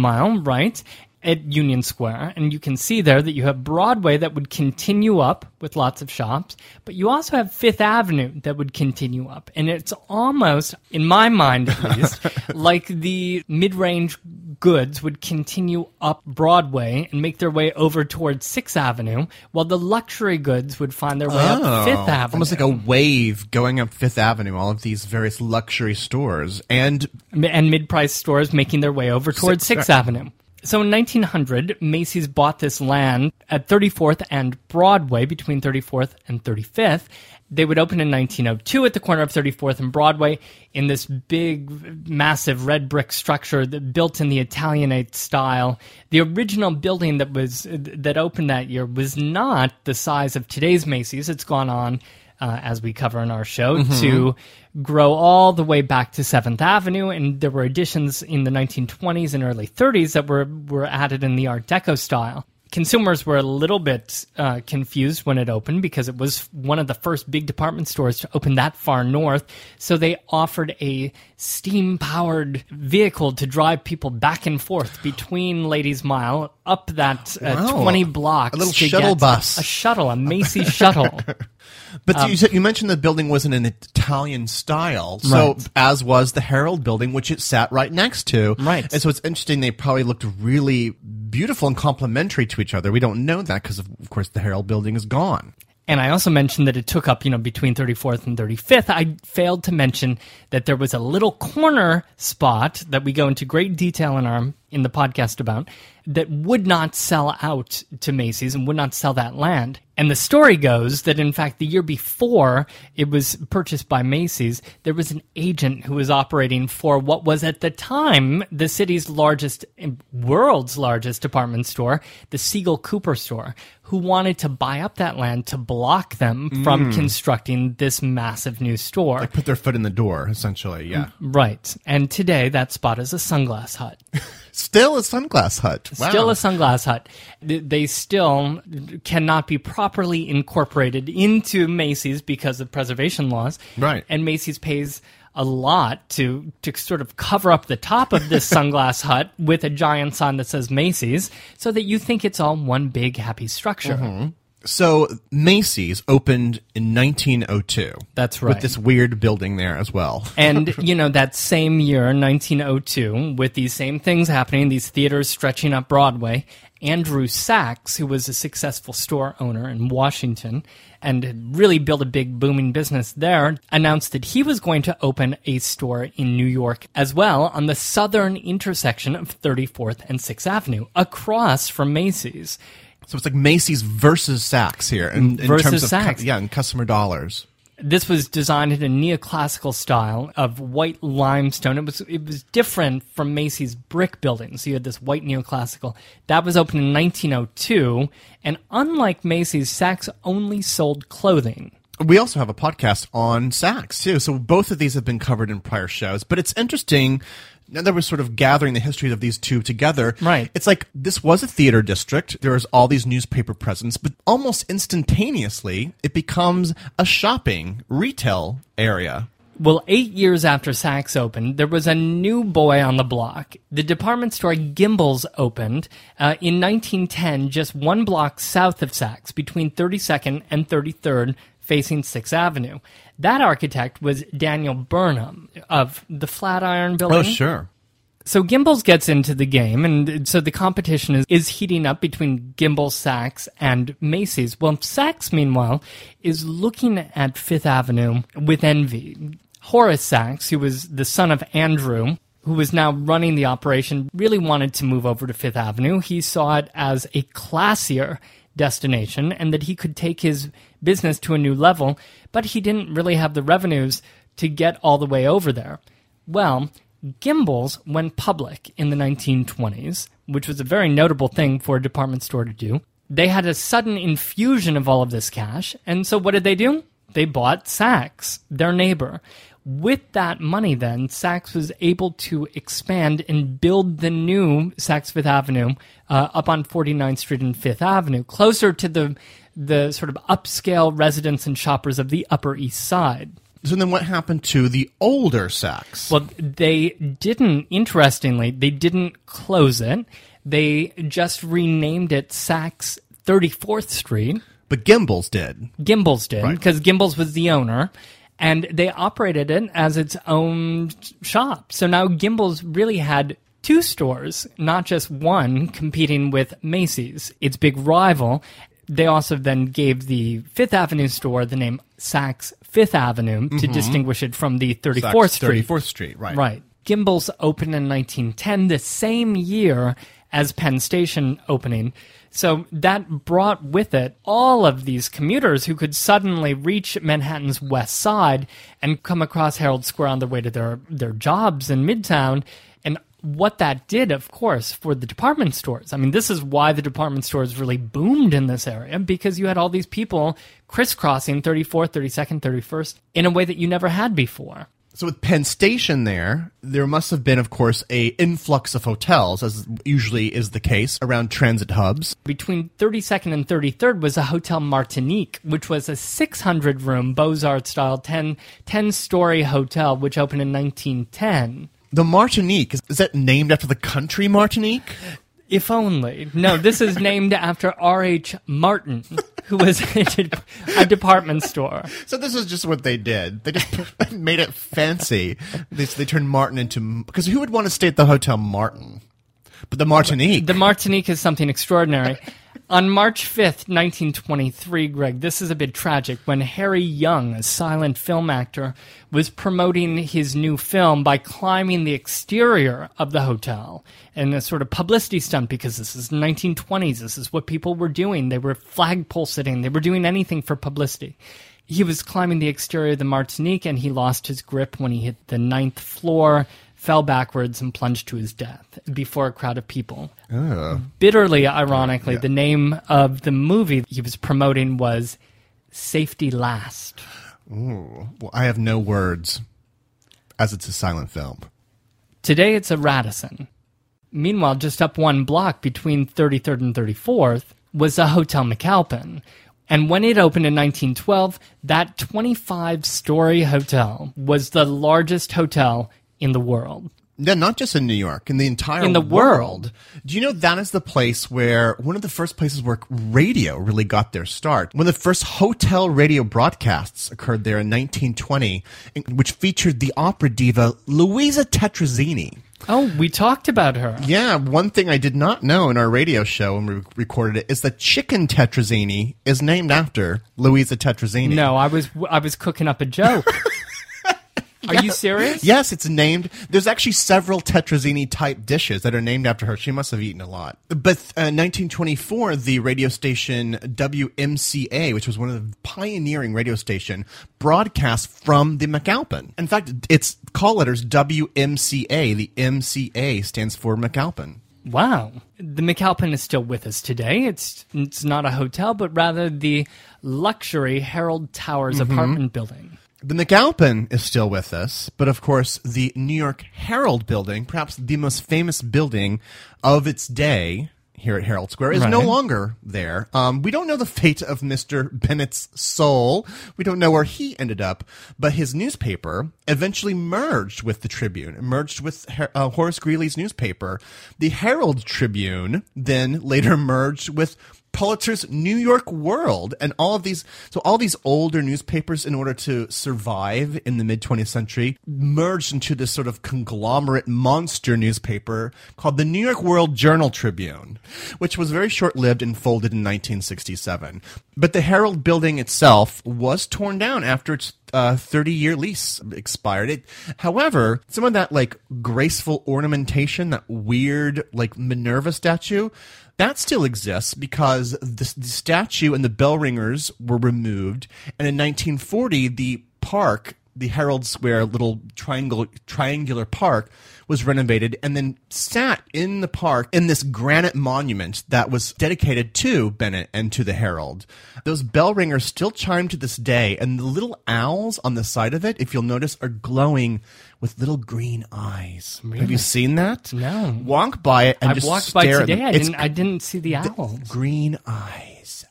right, at Union Square. And you can see there that you have Broadway that would continue up with lots of shops, but you also have Fifth Avenue that would continue up. And it's almost, in my mind at least, like the mid-range goods would continue up Broadway and make their way over towards 6th Avenue, while the luxury goods would find their way up 5th Avenue. Almost like a wave going up 5th Avenue, all of these various luxury stores. And mid-price stores making their way over towards 6th Avenue. So in 1900, Macy's bought this land at 34th and Broadway, between 34th and 35th. They would open in 1902 at the corner of 34th and Broadway in this big, massive red brick structure that built in the Italianate style. The original building that opened that year was not the size of today's Macy's. It's gone on, as we cover in our show, to grow all the way back to 7th Avenue, and there were additions in the 1920s and early 30s that were added in the Art Deco style. consumers were a little bit confused when it opened because it was one of the first big department stores to open that far north. So they offered a steam-powered vehicle to drive people back and forth between Ladies Mile up that 20 blocks. A little to shuttle get bus. A shuttle, a Macy's shuttle. But you mentioned the building was in an Italian style, so Right. as was the Herald building, which it sat right next to. Right. And so it's interesting, they probably looked really beautiful and complementary to each other. We don't know that because, of course, the Herald building is gone. And I also mentioned that it took up, between 34th and 35th. I failed to mention that there was a little corner spot that we go into great detail in the podcast about that would not sell out to Macy's and would not sell that land. And the story goes that, in fact, the year before it was purchased by Macy's, there was an agent who was operating for what was at the time the city's largest, world's largest department store, the Siegel Cooper store, who wanted to buy up that land to block them from constructing this massive new store. Like put their foot in the door, essentially, yeah. Right. And today that spot is a Sunglass Hut. Still a Sunglass Hut. Wow. Still a Sunglass Hut. They still cannot be properly incorporated into Macy's because of preservation laws. Right. And Macy's pays a lot to sort of cover up the top of this Sunglass Hut with a giant sign that says Macy's so that you think it's all one big happy structure. So Macy's opened in 1902. That's right. With this weird building there as well. And, that same year, 1902, with these same things happening, these theaters stretching up Broadway, Andrew Sachs, who was a successful store owner in Washington and had really built a big booming business there, announced that he was going to open a store in New York as well on the southern intersection of 34th and 6th Avenue, across from Macy's. So it's like Macy's versus Saks here in Versus terms of Saks. in customer dollars. This was designed in a neoclassical style of white limestone. It was different from Macy's brick buildings. So you had this white neoclassical. That was opened in 1902, and unlike Macy's, Saks only sold clothing. We also have a podcast on Saks, too. So both of these have been covered in prior shows. But it's interesting, now that we're sort of gathering the history of these two together, right? It's like this was a theater district. There was all these newspaper presence, but almost instantaneously, it becomes a shopping, retail area. Well, 8 years after Saks opened, there was a new boy on the block. The department store Gimbel's opened in 1910, just one block south of Saks, between 32nd and 33rd, facing 6th Avenue. That architect was Daniel Burnham of the Flatiron Building. Oh, sure. So Gimbel's gets into the game, and so the competition is heating up between Gimbel's, Saks, and Macy's. Well, Saks, meanwhile, is looking at 5th Avenue with envy. Horace Saks, who was the son of Andrew, who was now running the operation, really wanted to move over to 5th Avenue. He saw it as a classier destination and that he could take his business to a new level, but he didn't really have the revenues to get all the way over there. Well, Gimbel's went public in the 1920s, which was a very notable thing for a department store to do. They had a sudden infusion of all of this cash, and so what did they do? They bought Saks, their neighbor. With that money, then, Saks was able to expand and build the new Saks Fifth Avenue up on 49th Street and Fifth Avenue, closer to the sort of upscale residents and shoppers of the Upper East Side. So then what happened to the older Saks? Well, interestingly, they didn't close it. They just renamed it Saks 34th Street. But Gimbel's did. Gimbel's did, Right. because Gimbel's was the owner. And they operated it as its own shop. So now Gimbel's really had two stores, not just one, competing with Macy's, its big rival. They also then gave the Fifth Avenue store the name Saks Fifth Avenue to distinguish it from the 34th Street. 34th Street, right. Right. Gimbel's opened in 1910, the same year as Penn Station opening. So that brought with it all of these commuters who could suddenly reach Manhattan's West Side and come across Herald Square on their way to their jobs in Midtown. And what that did, of course, for the department stores. I mean, this is why the department stores really boomed in this area, because you had all these people crisscrossing 34th, 32nd, 31st in a way that you never had before. So with Penn Station there must have been, of course, a influx of hotels, as usually is the case around transit hubs. Between 32nd and 33rd was a Hotel Martinique, which was a 600-room Beaux-Arts-style 10-story hotel, which opened in 1910. The Martinique, is that named after the country Martinique? If only. No, this is named after R.H. Martin, who was a department store. So this is just what they did. They just made it fancy. They turned Martin into... Because who would want to stay at the Hotel Martin? But the Martinique. The Martinique is something extraordinary. On March 5th, 1923, Greg, this is a bit tragic, when Harry Young, a silent film actor, was promoting his new film by climbing the exterior of the hotel in a sort of publicity stunt, because this is the 1920s. This is what people were doing. They were flagpole sitting. They were doing anything for publicity. He was climbing the exterior of the Martinique, and he lost his grip when he hit the 9th floor, fell backwards, and plunged to his death before a crowd of people. Bitterly, ironically, the name of the movie he was promoting was Safety Last. Ooh. Well, I have no words, as it's a silent film. Today, it's a Radisson. Meanwhile, just up one block between 33rd and 34th was a Hotel McAlpin. And when it opened in 1912, that 25-story hotel was the largest hotel in the world. Yeah, not just in New York, in the entire In the world. Do you know that is the place where, one of the first places where radio really got their start? One of the first hotel radio broadcasts occurred there in 1920, which featured the opera diva Louisa Tetrazzini. Oh, we talked about her. Yeah, one thing I did not know in our radio show when we recorded it is that Chicken Tetrazzini is named after Louisa Tetrazzini. No, I was cooking up a joke. Are you serious? Yes, it's named. There's actually several Tetrazzini-type dishes that are named after her. She must have eaten a lot. But 1924, the radio station WMCA, which was one of the pioneering radio station, broadcast from the McAlpin. In fact, its call letters WMCA. The MCA stands for McAlpin. Wow. The McAlpin is still with us today. It's not a hotel, but rather the luxury Herald Towers apartment building. The McAlpin is still with us, but of course the New York Herald building, perhaps the most famous building of its day here at Herald Square, is no longer there. We don't know the fate of Mr. Bennett's soul. We don't know where he ended up, but his newspaper eventually merged with the Tribune, merged with Horace Greeley's newspaper. The Herald Tribune then later merged with Pulitzer's New York World, and all these older newspapers, in order to survive in the mid-20th century, merged into this sort of conglomerate monster newspaper called the New York World Journal Tribune, which was very short-lived and folded in 1967. But the Herald building itself was torn down after its 30-year lease expired. However, some of that graceful ornamentation, that weird Minerva statue, that still exists because the statue and the bell ringers were removed, and in 1940 the park, the Herald Square little triangular park, was renovated and then sat in the park in this granite monument that was dedicated to Bennett and to the Herald. Those bell ringers still chime to this day, and the little owls on the side of it, if you'll notice, are glowing with little green eyes. Really? Have you seen that? No. Walk by it and I just walked stare by today. at them. I didn't see the owls. Green eyes.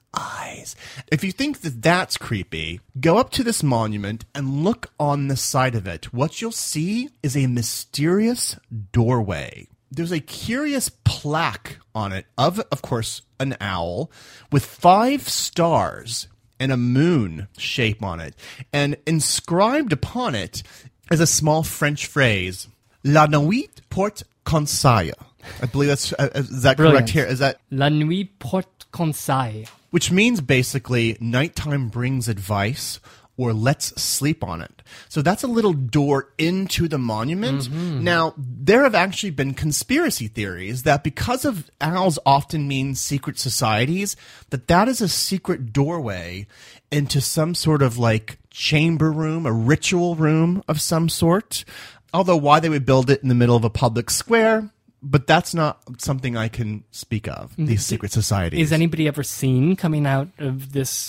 If you think that that's creepy, go up to this monument and look on the side of it. What you'll see is a mysterious doorway. There's a curious plaque on it of course, an owl with 5 stars and a moon shape on it. And inscribed upon it is a small French phrase, La nuit porte conseil. I believe that's, is that Brilliant. correct here? Is that La nuit porte conseil. Which means basically nighttime brings advice, or let's sleep on it. So that's a little door into the monument. Now, there have actually been conspiracy theories that because of owls often mean secret societies, that is a secret doorway into some sort of chamber room, a ritual room of some sort. Although why they would build it in the middle of a public square, but that's not something I can speak of, these secret societies. Is anybody ever seen coming out of this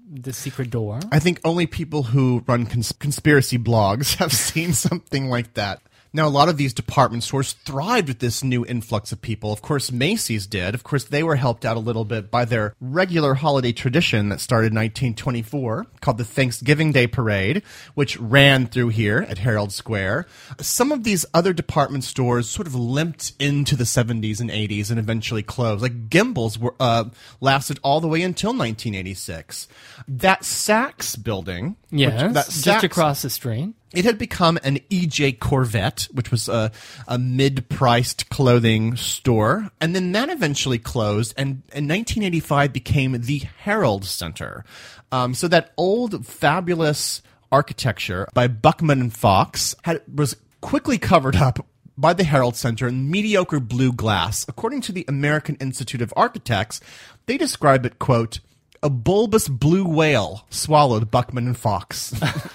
the secret door. I think only people who run conspiracy blogs have seen something like that. Now, a lot of these department stores thrived with this new influx of people. Of course, Macy's did. Of course, they were helped out a little bit by their regular holiday tradition that started in 1924 called the Thanksgiving Day Parade, which ran through here at Herald Square. Some of these other department stores sort of limped into the 70s and 80s and eventually closed. Like Gimbel's lasted all the way until 1986. That Saks building, just across the street. It had become an EJ Corvette, which was a mid-priced clothing store. And then that eventually closed, and in 1985 became the Herald Center. So that old, fabulous architecture by Buckman and Fox was quickly covered up by the Herald Center in mediocre blue glass. According to the American Institute of Architects, they describe it, quote, a bulbous blue whale swallowed Buckman and Fox.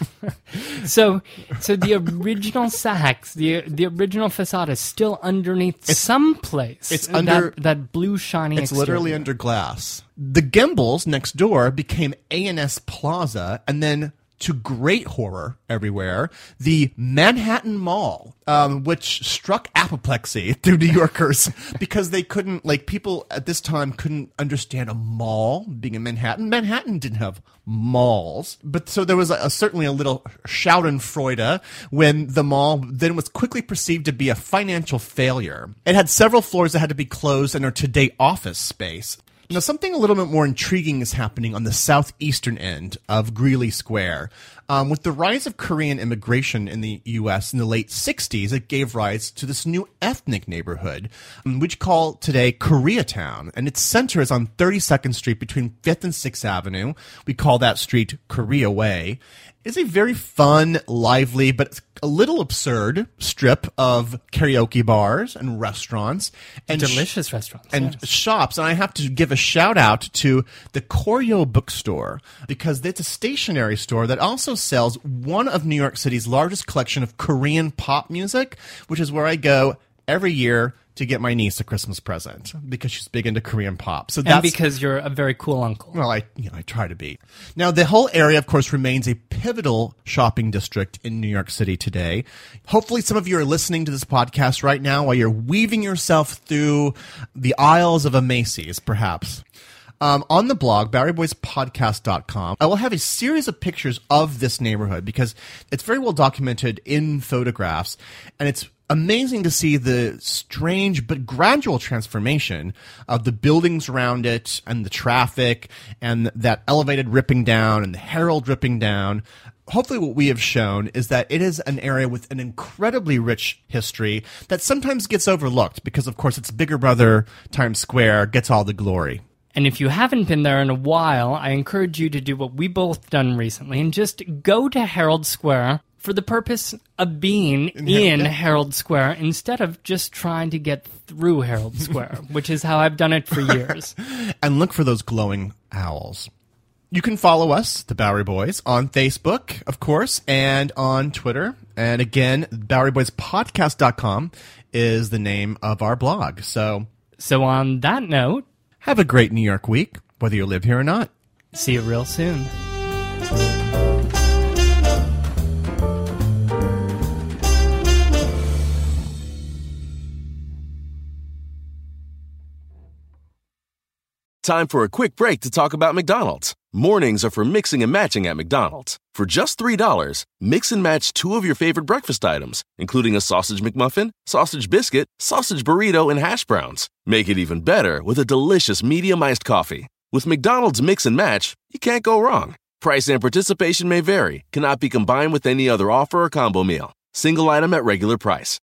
So the original Saks, the original facade is still underneath someplace. It's under that blue shiny It's exterior. literally under glass. The Gimbels next door became A&S Plaza, and then, to great horror everywhere, the Manhattan Mall, which struck apoplexy through New Yorkers because they couldn't, people at this time couldn't understand a mall being in Manhattan. Manhattan didn't have malls. But so there was certainly a little schadenfreude when the mall then was quickly perceived to be a financial failure. It had several floors that had to be closed and are today office space. Now, something a little bit more intriguing is happening on the southeastern end of Greeley Square. With the rise of Korean immigration in the U.S. in the late 60s, it gave rise to this new ethnic neighborhood, which we call today Koreatown. And its center is on 32nd Street between 5th and 6th Avenue. We call that street Korea Way. It's a very fun, lively, but a little absurd strip of karaoke bars and restaurants. And delicious restaurants. And shops. And I have to give a shout out to the Koryo Bookstore, because it's a stationery store that also sells one of New York City's largest collection of Korean pop music, which is where I go every year to get my niece a Christmas present because she's big into Korean pop. And because you're a very cool uncle. Well, I try to be. Now, the whole area, of course, remains a pivotal shopping district in New York City today. Hopefully, some of you are listening to this podcast right now while you're weaving yourself through the aisles of a Macy's, perhaps. On the blog, BoweryBoysPodcast.com, I will have a series of pictures of this neighborhood because it's very well documented in photographs, and it's amazing to see the strange but gradual transformation of the buildings around it and the traffic and that elevated ripping down and the Herald ripping down. Hopefully what we have shown is that it is an area with an incredibly rich history that sometimes gets overlooked because, of course, its bigger brother, Times Square, gets all the glory. And if you haven't been there in a while, I encourage you to do what we both done recently and just go to Herald Square for the purpose of being in Herald Square instead of just trying to get through Herald Square, which is how I've done it for years. And look for those glowing owls. You can follow us, the Bowery Boys, on Facebook, of course, and on Twitter. And again, BoweryBoysPodcast.com is the name of our blog. So on that note, have a great New York week, whether you live here or not. See you real soon. Time for a quick break to talk about McDonald's. Mornings are for mixing and matching at McDonald's. For just $3, mix and match two of your favorite breakfast items, including a sausage McMuffin, sausage biscuit, sausage burrito, and hash browns. Make it even better with a delicious medium iced coffee. With McDonald's Mix and Match, you can't go wrong. Price and participation may vary, cannot be combined with any other offer or combo meal. Single item at regular price.